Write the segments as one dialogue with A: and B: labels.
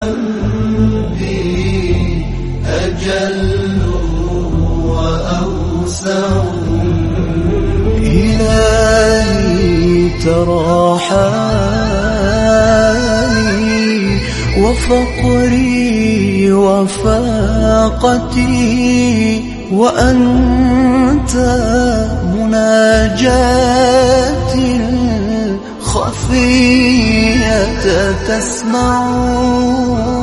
A: أجل وأوسع إلهي ترى حالي وفقري وفاقتي وأنت مناجاتي الخفية تسمع.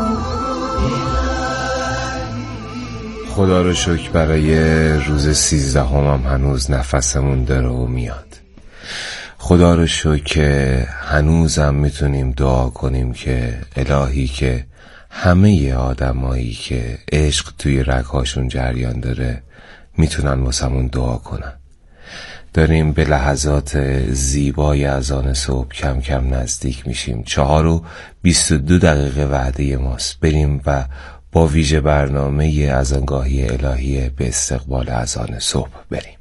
B: خدا رو شکر برای روز 13 هم هنوز نفسمون داره و میاد. خدا رو شکر که هنوزم میتونیم دعا کنیم که الهی که همه آدمایی که عشق توی رگهاشون جریان داره میتونن واسمون دعا کنن. داریم به لحظات زیبای اذان صبح کم کم نزدیک میشیم. 4:22 وعده ماست بریم و با ویژه برنامه اذانگاهی الهی به استقبال اذان صبح بریم.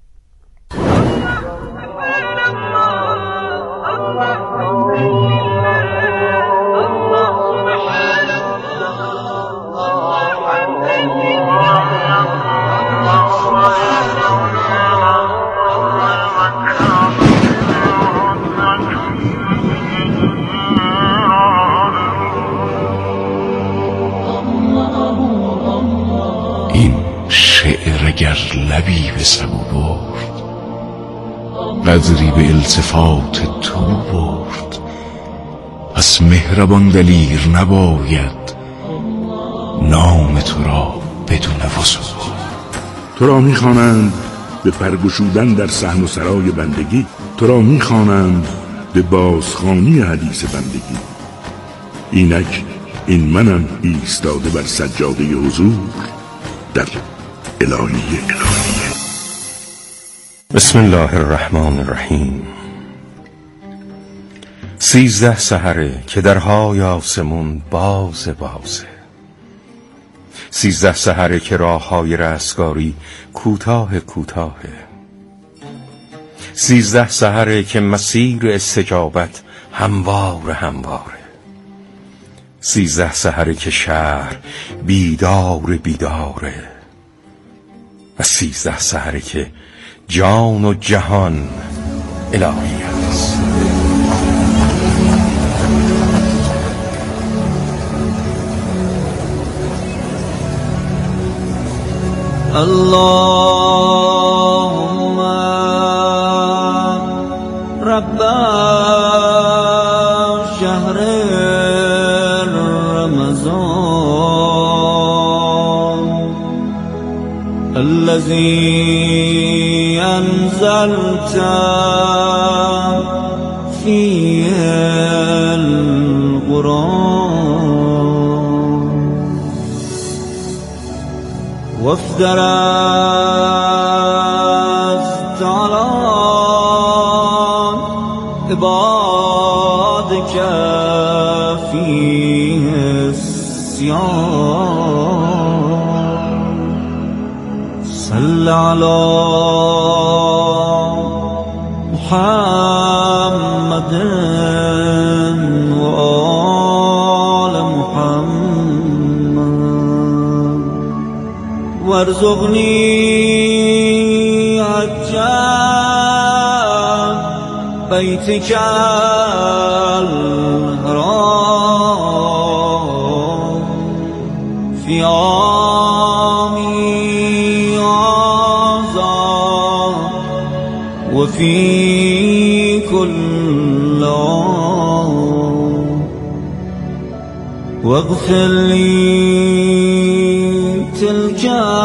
C: اگر لبی به سبو برد قدری به التفات تو برد، پس مهربان دلیر نباید نام تو را بدون وضو.
D: تو را میخوانند به پرگشودن در صحن و سرای بندگی، تو را میخوانند به بازخوانی حدیث بندگی. اینک این منم ایستاده بر سجاده حضور در الهیه.
C: بسم الله الرحمن الرحیم. 13 سحره که درهای آسمون بازه 13 سحره که راههای رستگاری کوتاه 13 سحره که مسیر استجابت همواره 13 سحره که شهر بیداره و 13 سحره که جان و جهان الهی است.
A: اللهم رب شهر رمضان الذي أنزلت فيه القرآن وافترضت على عبادك فيه الصيام صل على محمد وآل محمد وارزقني حجا بيتك الحرام في عامي هذا وفي كل عام واغفر لي تلك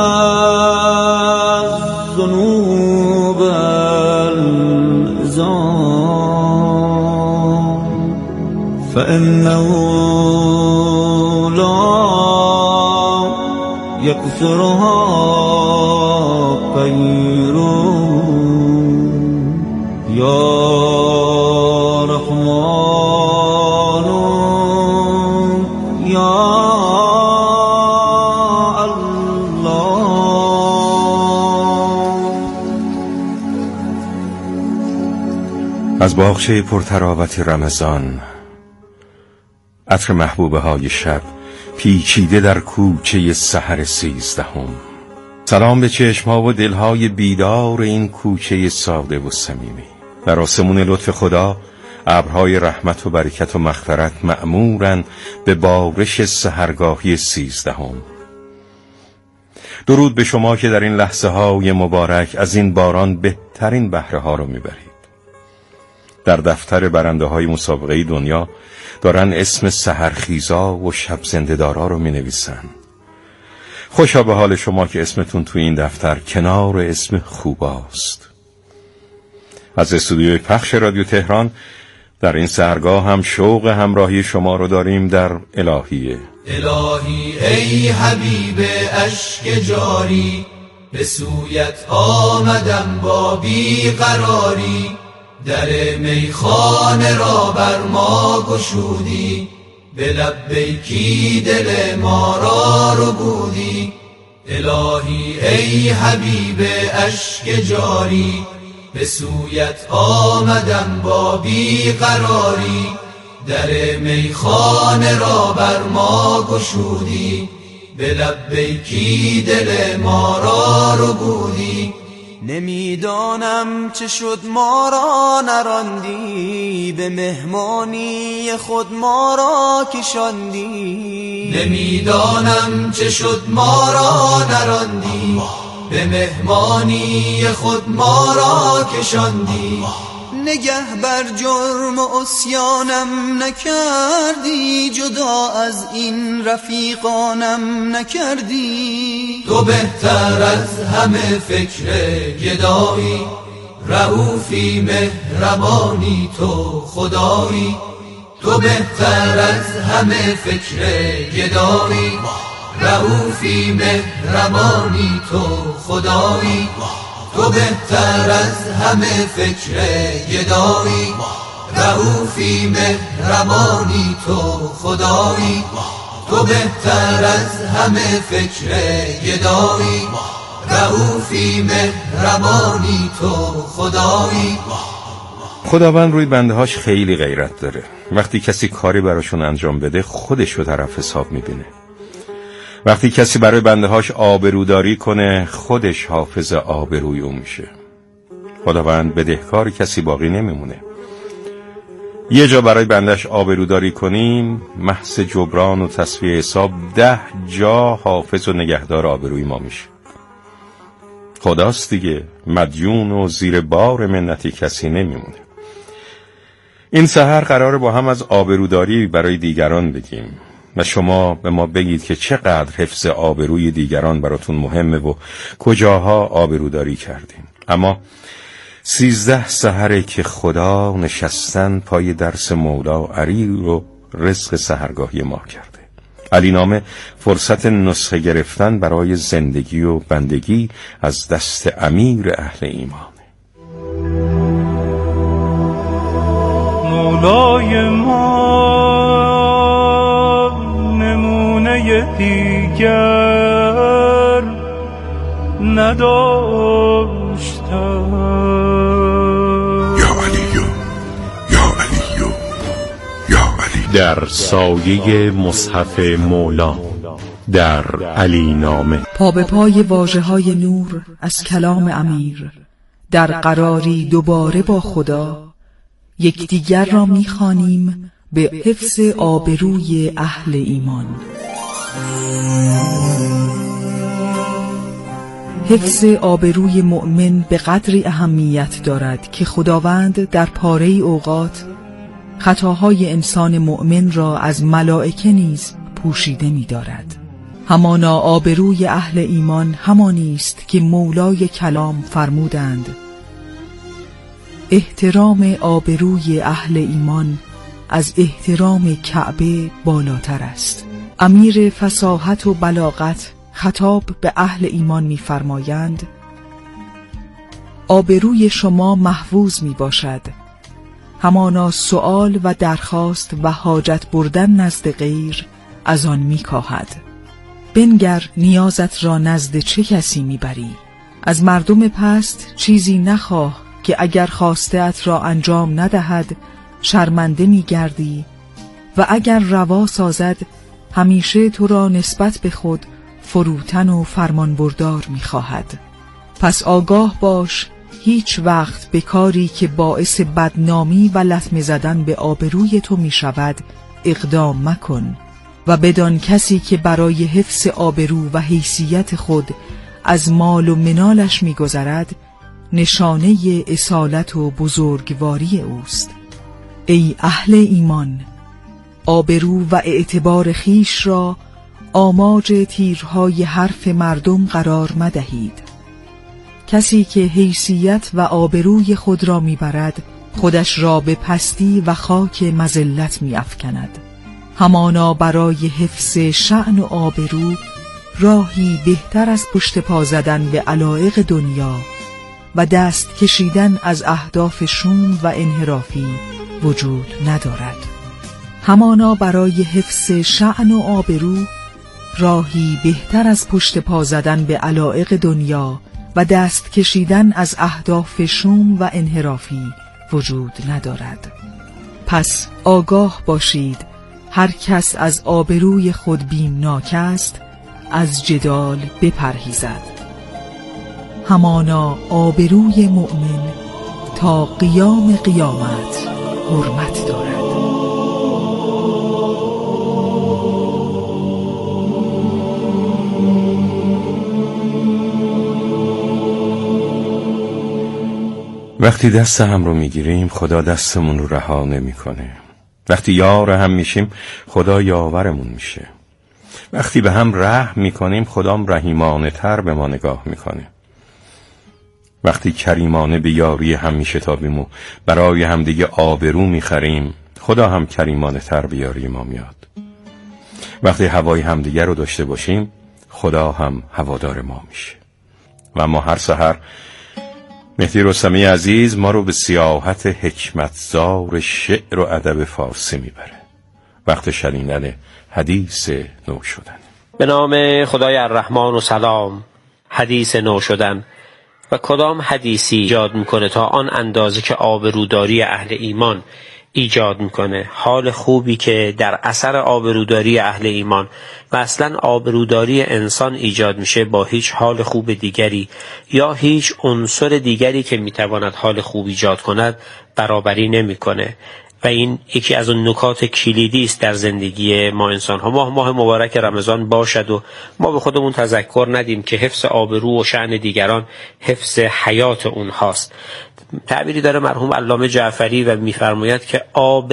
A: الذنوب العظام فإنه لا يغفرها غيره يا رحمن يا
C: از باغچه پرتراوت رمضان عطر محبوبه های شب پیچیده در کوچه سحر 13. سلام به چشم‌ها و دل‌های بیدار این کوچه ساده و صمیمی. در آسمون لطف خدا ابرهای رحمت و برکت و مغفرت مأمورن به بارش سحرگاهی 13. درود به شما که در این لحظه های مبارک از این باران بهترین بهره ها رو میبرید. در دفتر برنده های مسابقه دنیا دارن اسم سحرخیزا و شب زنده‌دارا رو مینویسن. خوشا به حال شما که اسمتون توی این دفتر کنار اسم خوباست. از استودیوی پخش رادیو تهران در این سحرگاه هم شوق همراهی شما رو داریم در الهیه.
E: الهی ای حبیب اشک جاری، به سویت آمدم با بیقراری. در میخانه را بر ما گشودی، به لبیکی دل ما را ربودی. الهی ای حبیب اشک جاری، به سویت آمدم با بیقراری. در میخانه را بر ما گشودی، به لبیکی دل ما را ربودی. نمیدانم چه شد ما را نراندی، به مهمانی خود ما را کشاندی. نمیدانم چه شد ما را نراندی، به مهمانی خود ما را کشاندی. نگه بر جرم و عصیانم نکردی، جدا از این رفیقانم نکردی. تو بهتر از همه فکر گدایی، رئوفی مهربانی تو خدایی. تو بهتر از همه فکر گدایی، رئوفی مهربانی تو خدایی. تو بهتر از همه فکر گدایی، رئوفی مهربانی تو خدایی. تو بهتر از همه فکر گدایی، رئوفی مهربانی تو خدایی.
C: خداوند روی بندهاش خیلی غیرت داره. وقتی کسی کاری براشون انجام بده خودشو طرف حساب میبینه. وقتی کسی برای بندهاش آبروداری کنه خودش حافظ آبروی اون میشه. خداوند بدهکار کسی باقی نمیمونه. یه جا برای بندش آبروداری کنیم محض جبران و تصفیه حساب 10 جا حافظ و نگهدار آبروی ما میشه. خداست دیگه، مدیون و زیر بار منتی کسی نمیمونه. این سحر قراره با هم از آبروداری برای دیگران بگیم و شما به ما بگید که چقدر حفظ آبروی دیگران براتون مهمه و کجاها آبروداری کردین. اما 13 سحره که خدا نشستن پای درس مولا علی رو رزق سحرگاهی ما کرده. علی نامه فرصت نسخه گرفتن برای زندگی و بندگی از دست امیر اهل ایمانه.
A: مولای ما دیگر نداشتم.
D: یا علیو یا علیو یا علی.
C: در سایه مصحف مولا در علی نامه،
F: پا به پای واژه‌های نور از کلام امیر، در قراری دوباره با خدا یکدیگر را می‌خوانیم به حفظ آبروی اهل ایمان. حفظ آبروی مؤمن به قدری اهمیت دارد که خداوند در پاره اوقات خطاهای انسان مؤمن را از ملائکه نیز پوشیده می دارد. همانا آبروی اهل ایمان همانی است که مولای کلام فرمودند: احترام آبروی اهل ایمان از احترام کعبه بالاتر است. امیر فصاحت و بلاغت خطاب به اهل ایمان می‌فرمایند: آبروی شما محفوظ میباشد، همانا سؤال و درخواست و حاجت بردن نزد غیر از آن میکاهد. بنگر نیازت را نزد چه کسی میبری؟ از مردم پست چیزی نخواه که اگر خواسته‌ات را انجام ندهد شرمنده میگردی و اگر روا سازد همیشه تو را نسبت به خود فروتن و فرمانبردار می‌خواهد. پس آگاه باش هیچ وقت به کاری که باعث بدنامی و لطمه زدن به آبروی تو می‌شود اقدام مکن و بدان کسی که برای حفظ آبرو و حیثیت خود از مال و منالش می‌گذرد نشانه اصالت و بزرگواری اوست. ای اهل ایمان، آبرو و اعتبار خیش را آماج تیرهای حرف مردم قرار مدهید. کسی که حیثیت و آبروی خود را میبرد خودش را به پستی و خاک مذلت میافکند. همانا برای حفظ شأن و آبرو راهی بهتر از پشت پا زدن به علایق دنیا و دست کشیدن از اهداف شوم و انحرافی وجود ندارد. همانا برای حفظ شأن و آبرو راهی بهتر از پشت پا زدن به علایق دنیا و دست کشیدن از اهداف شوم و انحرافی وجود ندارد. پس آگاه باشید هر کس از آبروی خود بیمناک است از جدال بپرهیزد. همانا آبروی مؤمن تا قیام قیامت حرمت دارد.
C: وقتی دست هم رو میگیریم خدا دستمون رو رها نمیکنه. وقتی یار هم میشیم خدا یاورمون میشه. وقتی به هم رحم میکنیم خدام رحیمانه تر به ما نگاه میکنه. وقتی کریمانه به یاری هم میشتابیم و برای همدیگه آبرو میخریم خدا هم کریمانه تر به یاری ما میاد. وقتی هوای همدیگه رو داشته باشیم خدا هم هوادار ما میشه. و ما هر سحر مهدی رستمی عزیز ما رو به سیاحت حکمتزار شعر و ادب فارسی میبره. وقت شنیدن حدیث نو شدن.
G: به نام خدای الرحمن و سلام. حدیث نو شدن. و کدام حدیثی ایجاد میکنه تا آن اندازه که آبروداری اهل ایمان ایجاد میکنه، حال خوبی که در اثر آبروداری اهل ایمان و اصلا آبروداری انسان ایجاد میشه با هیچ حال خوب دیگری یا هیچ عنصر دیگری که میتواند حال خوب ایجاد کند برابری نمیکنه. و این یکی از اون نکات کلیدی است در زندگی ما انسان ها. ماه مبارک رمضان باشد و ما به خودمون تذکر ندیم که حفظ آبرو و شأن دیگران حفظ حیات اونهاست. تعبیری داره مرحوم علامه جعفری و میفرماید که آب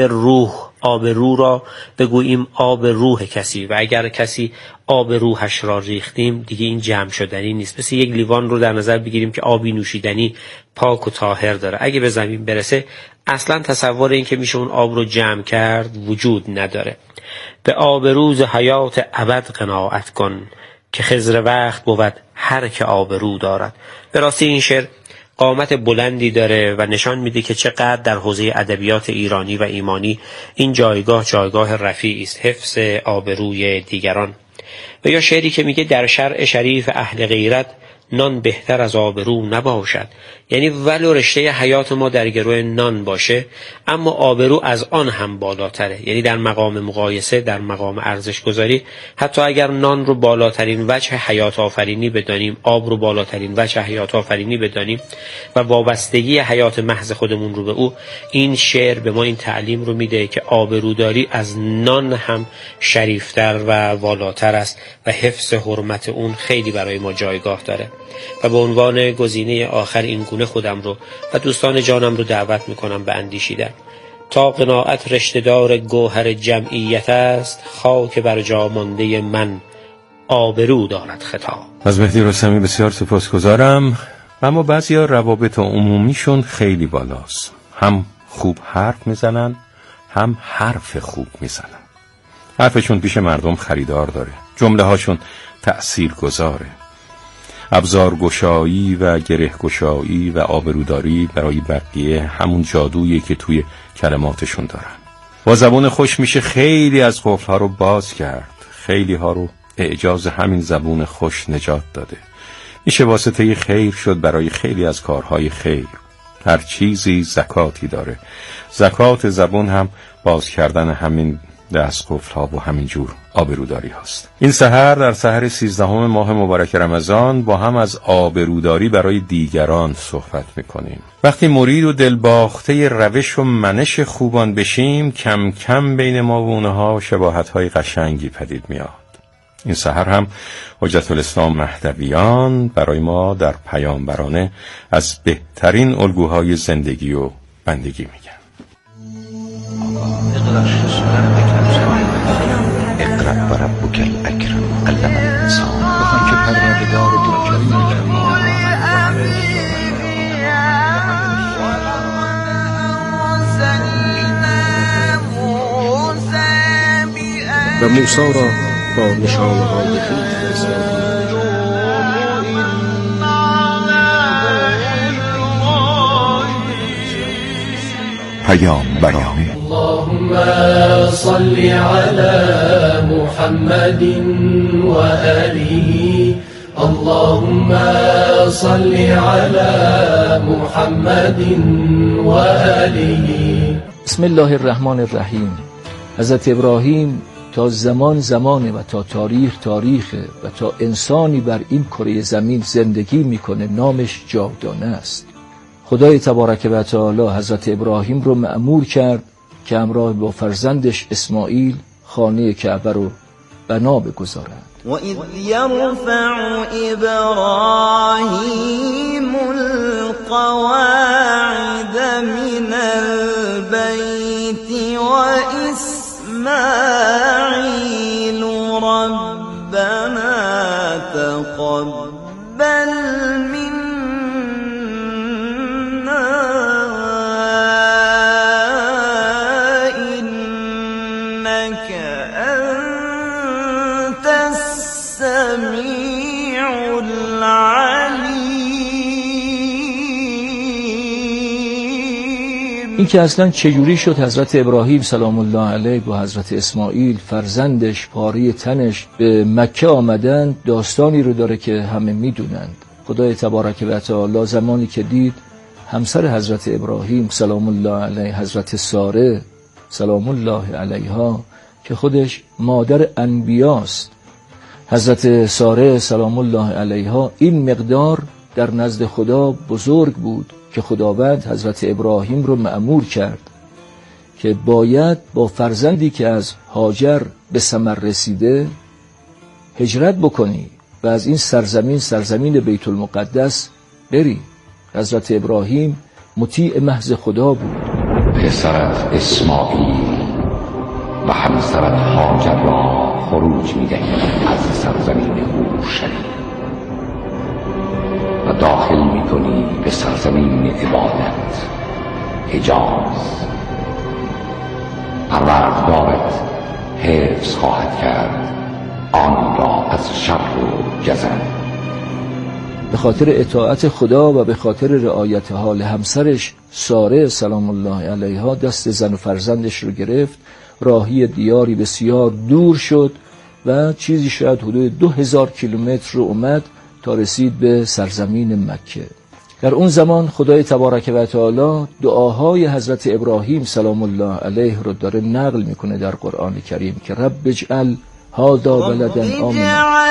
G: روح را بگوییم آب روح کسی، و اگر کسی آب روحش را ریختیم دیگه این جمع شدنی نیست. مثل یک لیوان رو در نظر بگیریم که آبی نوشیدنی پاک و طاهر داره، اگه به زمین برسه اصلا تصور این که میشه اون آب رو جمع کرد وجود نداره. به آب روز حیات ابد قناعت کن که خضر وقت بود هر که آب رو دارد. به راستی این شعر قامت بلندی داره و نشان میده که چقدر در حوزه ادبیات ایرانی و ایمانی این جایگاه رفیعی است، حفظ آبروی دیگران. و یا شعری که میگه در شرع شریف اهل غیرت نان بهتر از آبرو نباشد. یعنی ولو رشته حیات ما در گروه نان باشه اما آبرو از آن هم بالاتره. یعنی در مقام مقایسه، در مقام ارزش گذاری، حتی اگر نان رو بالاترین وجه حیات آفرینی بدانیم، آب رو بالاترین وجه حیات آفرینی بدانیم و وابستگی حیات محض خودمون رو به او، این شعر به ما این تعلیم رو میده که آبروداری از نان هم شریفتر و والاتر است و حفظ حرمت اون خیلی برای ما جایگاه داره. و به عنوان گزینه آخر این گونه خودم رو و دوستان جانم رو دعوت میکنم به اندیشیدن. تا قناعت رشته‌دار گوهر جمعیت است، خاک بر جا مانده من آبرو دارد خطاب.
C: از مهدی رستمی بسیار سپاسگزارم. اما بعضیا روابط عمومیشون خیلی بالاست، هم خوب حرف میزنن هم حرف خوب میزنن. حرفشون پیش مردم خریدار داره، جمله هاشون تأثیر گذاره. ابزارگشایی و گرهگشایی و آبروداری برای بقیه همون جادویی که توی کلماتشون دارن. با زبون خوش میشه خیلی از قفل‌ها رو باز کرد، خیلی ها رو اعجاز همین زبون خوش نجات داده. میشه واسطه خیر شد برای خیلی از کارهای خیر. هر چیزی زکاتی داره. زکات زبون هم باز کردن همین دستقفل‌ها و همینجور آبروداری هاست. این سحر در سحر 13 ماه مبارک رمضان با هم از آبروداری برای دیگران صحبت میکنیم. وقتی مرید و دلباخته روش و منش خوبان بشیم، کم کم بین ما و اونها شباهت‌های قشنگی پدید میاد. این سحر هم حجت الاسلام مهدویان برای ما در پیامبرانه از بهترین الگوهای زندگی و بندگی میگن.
H: اقرأ و ربک الاکرم علم الانسان. بخوان که پروردگار تو کریم و موسی را با نشانه‌های خویش فرستاد.
B: پیامبرانه.
E: اللهم صل على محمد و آله. اللهم صل على محمد و آله.
I: بسم الله الرحمن الرحیم. حضرت ابراهیم تا زمانه و تا تاریخه و تا انسانی بر این کره زمین زندگی میکنه نامش جاودانه است. خدای تبارک و تعالی حضرت ابراهیم رو مأمور کرد که همراه با فرزندش اسماعیل خانه کعبه رو بنا بگذارند.
J: و اذ یرفع ابراهیم القواعد من البیت و اسماعیل ربنا تقبل
I: این که اصلا چجوری شد حضرت ابراهیم سلام الله علیه با حضرت اسماعیل فرزندش پاره تنش به مکه آمدن داستانی رو داره که همه میدونند. خدای تبارک و تعالی زمانی که دید همسر حضرت ابراهیم سلام الله علیه حضرت ساره سلام الله علیها که خودش مادر انبیاست، حضرت ساره سلام الله علیها این مقدار در نزد خدا بزرگ بود که خداوند حضرت ابراهیم رو مأمور کرد که باید با فرزندی که از هاجر به ثمر رسیده هجرت بکنی و از این سرزمین بیت المقدس بری. حضرت ابراهیم مطیع محض خدا بود.
H: پسرت اسماعیل و همسرت هاجر را خروج می‌دهی از سرزمین اورشلیم و داخل می‌کنی به سرزمین عبادت حجاز. پروردگارت حفظ خواهد کرد آن را از شر و جزن.
I: به خاطر اطاعت خدا و به خاطر رعایت حال همسرش ساره سلام الله علیها دست زن و فرزندش رو گرفت، راهی دیاری بسیار دور شد و چیزی شاید حدود 2000 کیلومتر رو اومد تا رسید به سرزمین مکه. در اون زمان خدای تبارک و تعالی دعاهای حضرت ابراهیم سلام الله علیه رو داره نقل میکنه در قرآن کریم که رب اجعل هذا بلدا آمنا.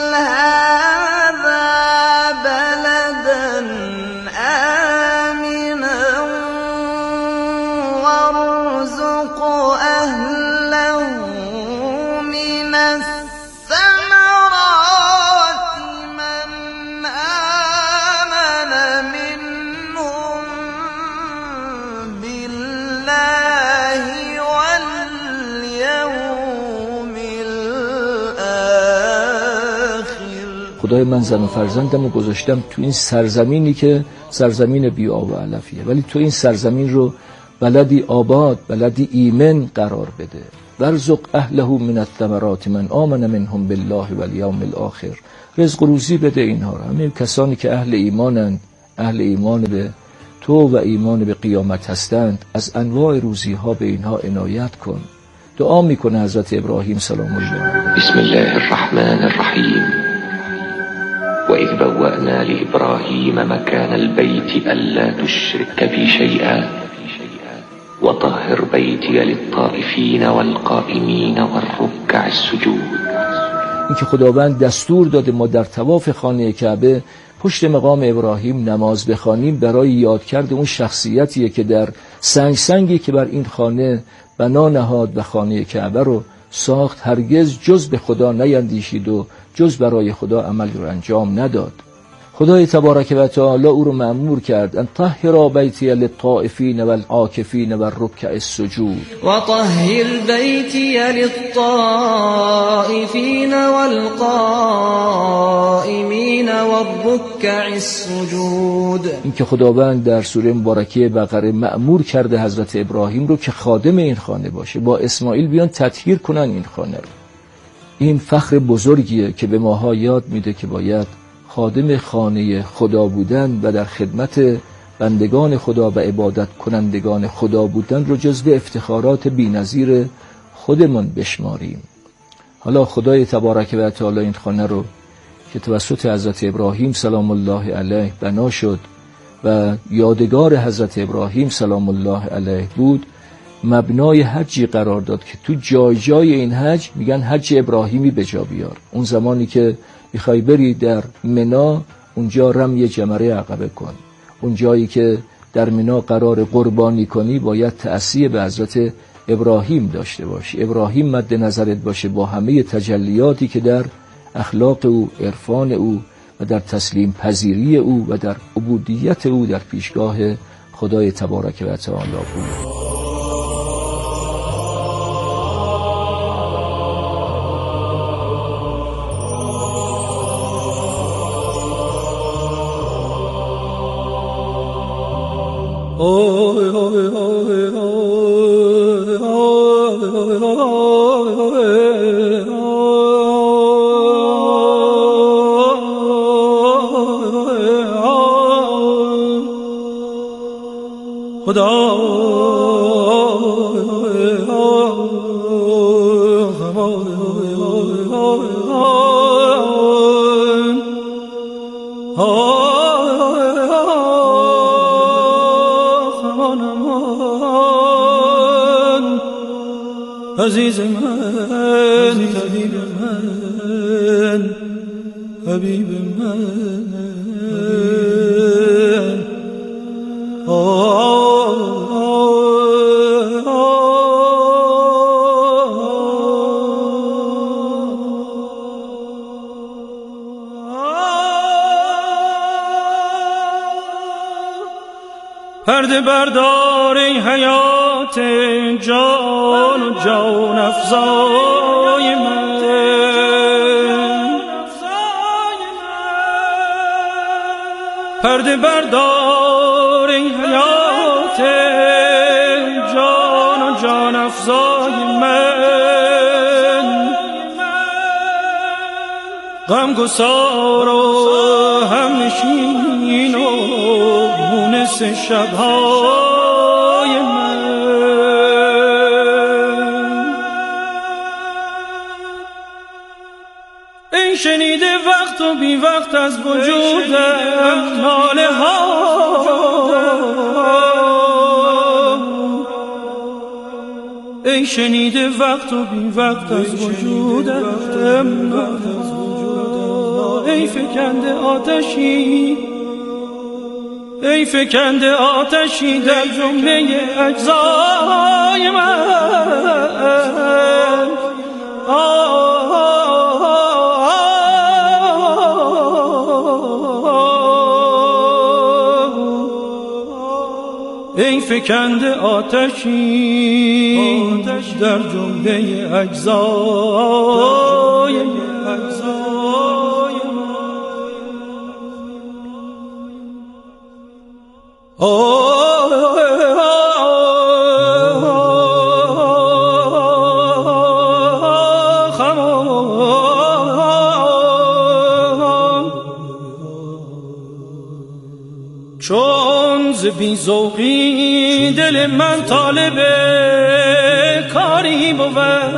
I: خدای من زن و فرزندم رو گذاشتم تو این سرزمینی که سرزمین بی آب و علفیه، ولی تو این سرزمین رو بلدی آباد بلدی ایمن قرار بده. ورزق اهله من الثمرات من آمن منهم بالله والیوم الاخر. رزق و روزی بده اینها رو، همین کسانی که اهل ایمانند، اهل ایمان به تو و ایمان به قیامت هستند، از انواع روزی ها به اینها عنایت کن. دعا میکنه حضرت ابراهیم سلام الله علیه.
H: بسم الله الرحمن الرحیم. وإذ بوأنا لإبراهيم مكان البيت ألا تشرك بي شيئا وطهر بيتي للطائفين والقائمين والركع السجود.
I: اینکه خداوند دستور داده ما در طواف خانه کعبه پشت مقام ابراهیم نماز بخوانیم برای یادکرد اون شخصیتیه که در سنگی که بر این خانه بنا نهاد و خانه کعبه رو ساخت، هرگز جز به خدا نیندیشید و جز برای خدا عمل رو انجام نداد. خدای تبارک و تعالی او رو مأمور کرد ان طهر بیتی للطائفین والعاکفین والرکع السجود.
J: و طهر بیتی للطائفین والقائمین والرکع السجود.
I: این که خداوند در سوره مبارکه بقره مأمور کرده حضرت ابراهیم رو که خادم این خانه باشه، با اسماعیل بیان تطهیر کنن این خانه رو. این فخر بزرگیه که به ماها یاد میده که باید خادم خانه خدا بودن و در خدمت بندگان خدا و عبادت کنندگان خدا بودن رو جزو افتخارات بی‌نظیر خودمون بشماریم. حالا خدای تبارک و تعالی این خانه رو که توسط حضرت ابراهیم سلام الله علیه بنا شد و یادگار حضرت ابراهیم سلام الله علیه بود، مبنای حجی قرار داد که تو جای این حج میگن حج ابراهیمی به جا بیار. اون زمانی که میخوای بری در منا، اونجا رمی جمره عقبه کن. اون جایی که در منا قرار قربانی کنی باید تأسیه به حضرت ابراهیم داشته باشی. ابراهیم مد نظرت باشه با همه تجلیاتی که در اخلاق او، عرفان او و در تسلیم پذیری او و در عبودیت او در پیشگاه خدای تبارک و تعالی بود.
A: عزیز من، طبیب من، حبیب من، پرده بردار ای حیات جان و جان افزای من، پرده بردار ای حیات جان و جان افزای من، غم گسار و هم نشین و مونس شبهای من، ای شنیده وقت و بی وقت از وجودم ناله ها، ای شنیده وقت و بی وقت از وجودم ناله ها، ای فکنده آتشی، ای فکنده آتشی در جمله اجزای من، ای فکنده آتشی در جمله اجزای من. چون ز بی‌ذوقی دل من طالب کاری بود،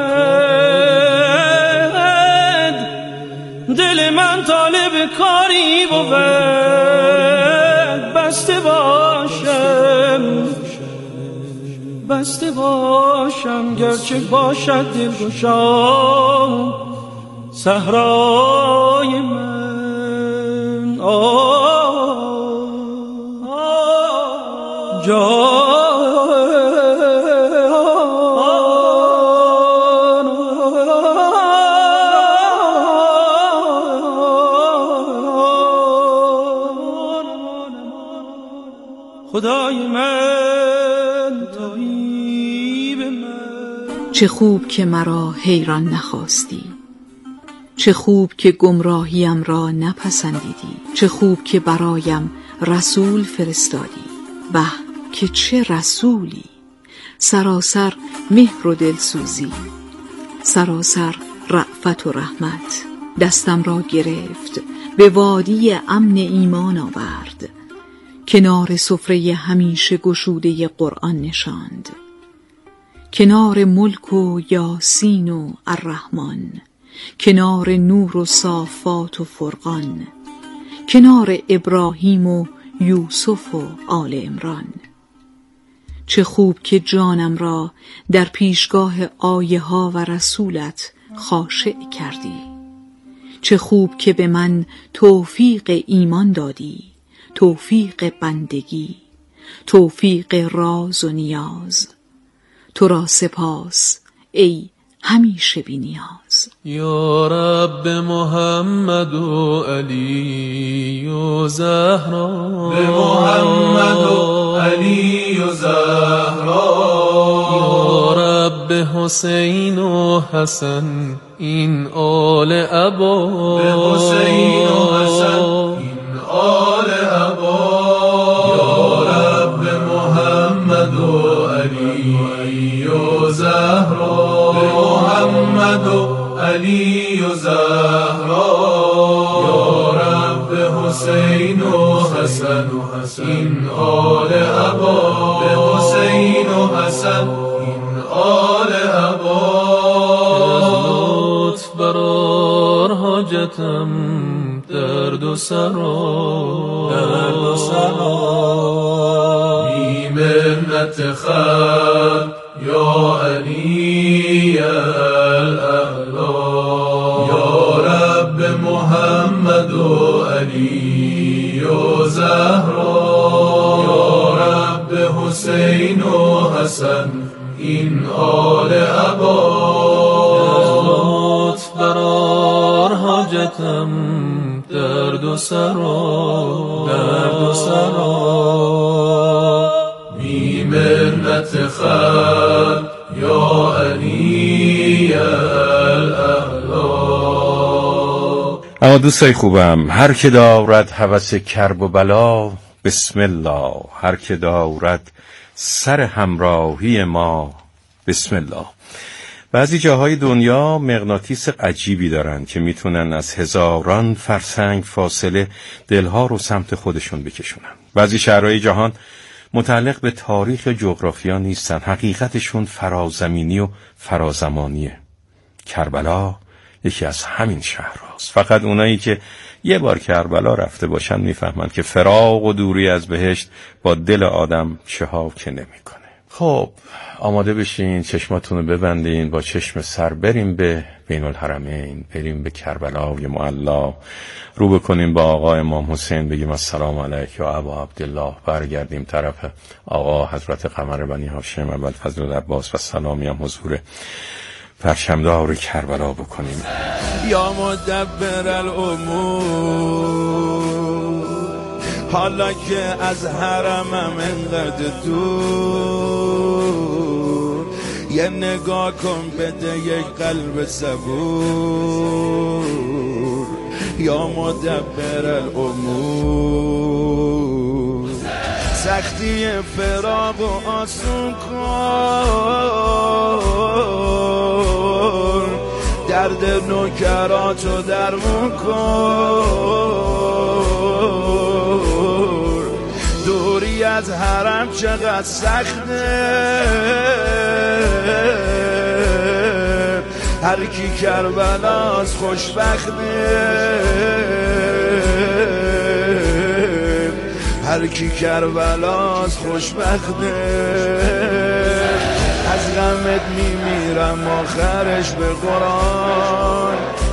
A: دل من طالب کاری بود، بسته باشم بسته باشم گرچه باشد دلگشا صحرای من خدای من طبیب من.
F: چه خوب که مرا حیران نخواستی، چه خوب که گمراهیم را نپسندیدی، چه خوب که برایم رسول فرستادی. به که چه رسولی، سراسر مهر و دلسوزی، سراسر رأفت و رحمت. دستم را گرفت به وادی امن ایمان آورد، کنار سفره همیشه گشوده قرآن نشاند، کنار ملک و یاسین و الرحمن، کنار نور و صافات و فرقان، کنار ابراهیم و یوسف و آل عمران. چه خوب که جانم را در پیشگاه آیه ها و رسولت خاشع کردی، چه خوب که به من توفیق ایمان دادی، توفیق بندگی، توفیق راز و نیاز. تو را سپاس ای همیشه بی نیاز.
A: یا رب محمد و علی و زهرا،
E: به محمد و علی و زهرا.
A: یا رب حسین و حسن این آل ابا،
E: به حسین و حسن این آل ابا. یا رب محمد و علی و زهرا، به محمد و علی و زهرا. یا رب حسین و حسن این آل ابا، به حسین و حسن این آل ابا.
A: لطف برار حاجتم درد و سرا،
E: درد و سرا. بی منت خلق یا علی الاعلا. یا رب محمد و علی و زهرا. یا رب حسین و حسن این آل ابا.
A: لطف برار حاجتم درد و سرا،
E: درد و سرا. بی منت خلق یا علی الاعلا.
C: اما دوستای خوبم، هر که دارد هوس کرب و بلا، بسم الله. هر که دارد سر همراهی ما، بسم الله. بعضی جاهای دنیا مغناطیس عجیبی دارن که میتونن از هزاران فرسنگ فاصله دلها رو سمت خودشون بکشونن. بعضی شهرهای جهان متعلق به تاریخ جغرافیا نیستن، حقیقتشون فرازمینی و فرازمانیه. کربلا یکی از همین شهرهاست. فقط اونایی که یه بار کربلا رفته باشن میفهمن که فراق و دوری از بهشت با دل آدم چه ها که نمیکنه. خب آماده بشین، چشماتون رو ببندین، با چشم سر بریم به بین الحرمین، بریم به کربلای معلا، رو بکنیم با آقا امام حسین، بگیم السلام علیک یا ابا عبدالله، برگردیم طرف آقا حضرت قمر بنی هاشم ابوالفضل عباس و سلامی هم حضور پرچمدار کربلا بکنیم.
A: یا مدبر الامور، حالا که از حرمم انقدر دور، یه نگاه کن بده یک قلب صبور. یا مدبر الامور، سختی فراق و آسون کن، درد نوکراتو درمون کن. دوری از حرم چقدر سخته، هر کی کربلاست خوشبخته، هر کی کربلاست خوشبخته.
E: غمت میمیرم آخرش به قرآن.